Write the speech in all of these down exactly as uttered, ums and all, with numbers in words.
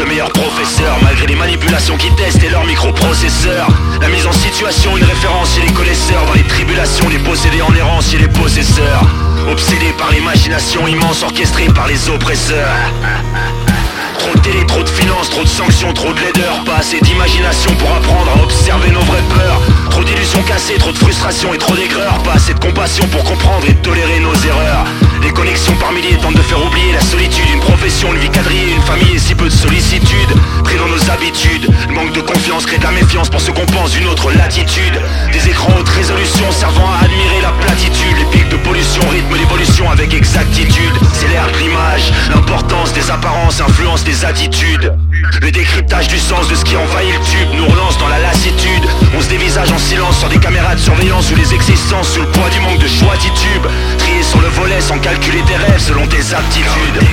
reste meilleur professeur. Malgré les manipulations qui testent et leurs microprocesseurs. La mise en situation, une référence chez les connaisseurs. Dans les tribulations, les possédés en errance chez les possesseurs. Obsédés par l'imagination immense orchestrée par les oppresseurs. Trop de télé, trop de finances, trop de sanctions, trop de laideur. Pas assez d'imagination pour apprendre à observer nos vraies peurs. Trop d'illusions cassées, trop de frustration et trop d'aigreur. Pas assez de compassion pour comprendre et tolérer nos erreurs. Les connexions par milliers tentent de faire oublier la solitude. Une profession, une vie quadrillée, une famille et si peu de sollicitude. Pris dans nos habitudes, le manque de confiance crée de la méfiance pour ceux qu'on pense d'une autre latitude. Des écrans haute résolution servant à admirer la platitude. Les pics de pollution rythment l'évolution avec exactitude. C'est l'ère de l'image, l'importance des apparences influence des attitudes. Le décryptage du sens de ce qui envahit le tube nous relance dans la lassitude. On se dévisage en silence sur des caméras de surveillance où les existences sous le poids du manque de choix titube. Trier sur le volet sans calculer tes rêves selon tes aptitudes.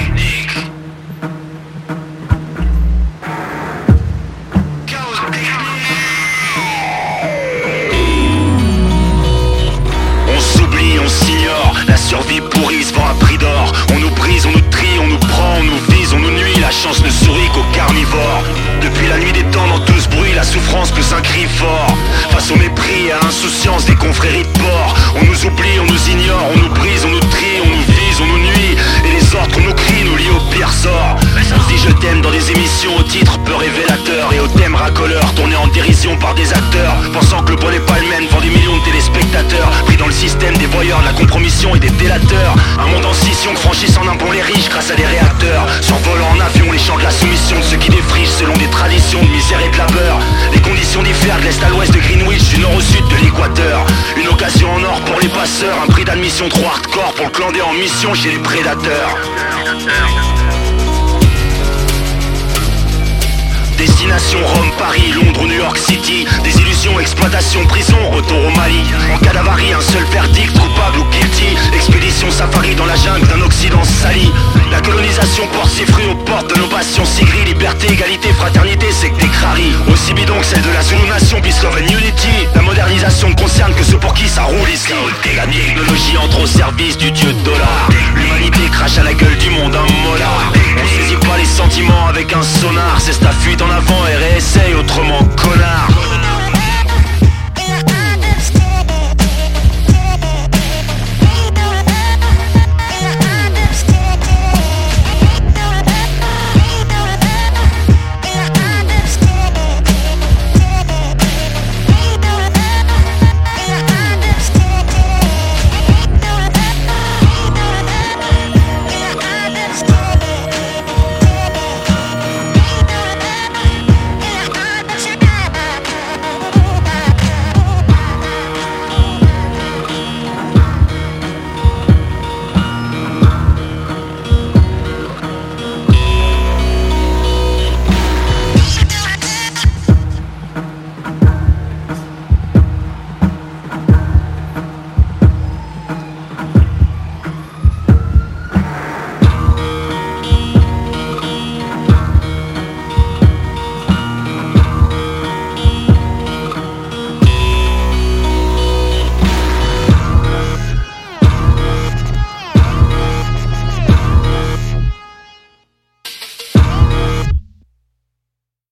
On s'oublie, on s'ignore, la survie pourrie se vend à prix d'or. On nous brise, on nous trie, on nous prend, on nous vise, on nous nuit. La chance ne sourit qu'aux carnivores. Depuis la nuit des temps dans tout ce bruit, la souffrance pousse un cri fort. Face au mépris et à l'insouciance des confréries de porc. On nous oublie, on nous ignore, on nous brise, on nous trie, on nous vise, on nous nuit. Et les ordres qu'on nous crie nous lient au pire sort. On se dit je t'aime dans des émissions au titre peu révélateur et au thème racoleur, tourné en dérision par des acteurs, pensant que le bon n'est pas le même devant des millions de téléspectateurs. Pris dans le système des voyeurs, de la compromission et des délateurs. Un monde en scission que franchissent en un bond les riches grâce à des réacteurs. Survolant en avion les champs de la soumission de ceux qui défrichent selon des traditions de misère et de labeur. Les conditions diffèrent de l'est à l'ouest de Greenwich, du nord au sud de l'équateur. Une occasion en or pour les passeurs, un prix d'admission trop hardcore pour le clandé en mission chez les prédateurs. Destination Rome, Paris, Londres ou New York City. Désillusion, exploitation, prison, retour au Mali. En cas d'avarie, un seul verdict, coupable ou guilty. Expédition safari dans la jungle d'un Occident sali. La colonisation porte ses fruits aux portes de nos passions si gris. Liberté, égalité, fraternité, c'est que des craries. Aussi bidon que celle de la Zulu Nation, peace, love and unity. La modernisation ne concerne que ceux pour qui ça roule ici. La technologie entre au service du dieu de dollar. L'humanité crache à la gueule du monde, un molar. On saisit pas les sentiments avec un sonar. C'est ta fuite en avant et réessaye au